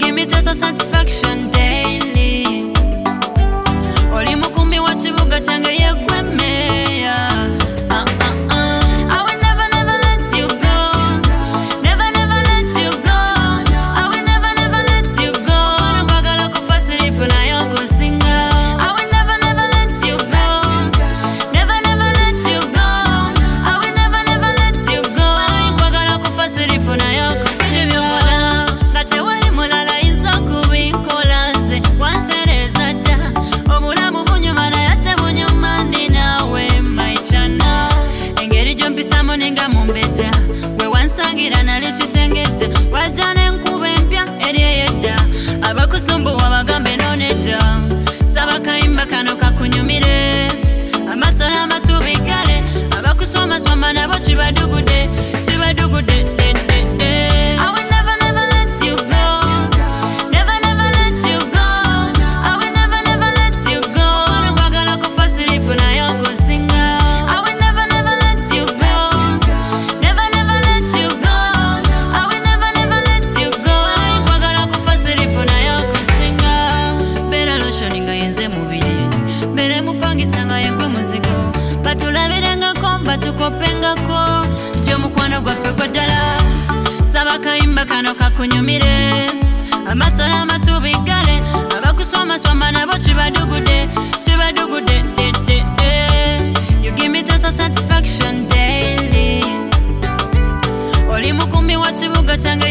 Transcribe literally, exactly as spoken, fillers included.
give me total satisfaction daily. Oli mukumbi wa kibuga kyange yegwemeya. uh, uh, uh. I will never never let you go. Never never let you go. I will never never let you go. Nkwagala kufa sirifu nayo kusinga. I will never never let you go. Never never let you go. I will never never let you go. Nkwagala kufa sirifu nayo kusinga. Ngate wali mulala inza kubikola nze wantereza dda. Obulamu bunyuma naye ate bunyuma ndi nawe maichana. Engeri gyompisamu ninga mumbejja gwe wansangira nali kitengejja. Wajja n'enkuba empya eri ey'edda abakusumbuwa bagambe n'onedda. Saba kayimba kano kakunyumire amaaso n'amatu bigale. Abakusomasoma nabo kibadugudde kibadugudde. I will never never let you go. Never never let you go. I will never never let you go. Nkwagala kufa sirifu nayo kusinga. I will never never let you go. Never never let you go. I will never never let you go. Nkwagala kufa sirifu nayo kusinga. Bera lotion nga yenze mubiri. Bere mupangisa nga yegwe muzigo. Batulabirengako batukopengako. Nti omukwano gwaffe gwa ddala. Saba kayimba kano kakunyumire amaaso n'amatu bigale. Abakusomasoma nabo kibadugudde kibadugudde. You give me total satisfaction daily. Oli mukumbi wa kibuga kyange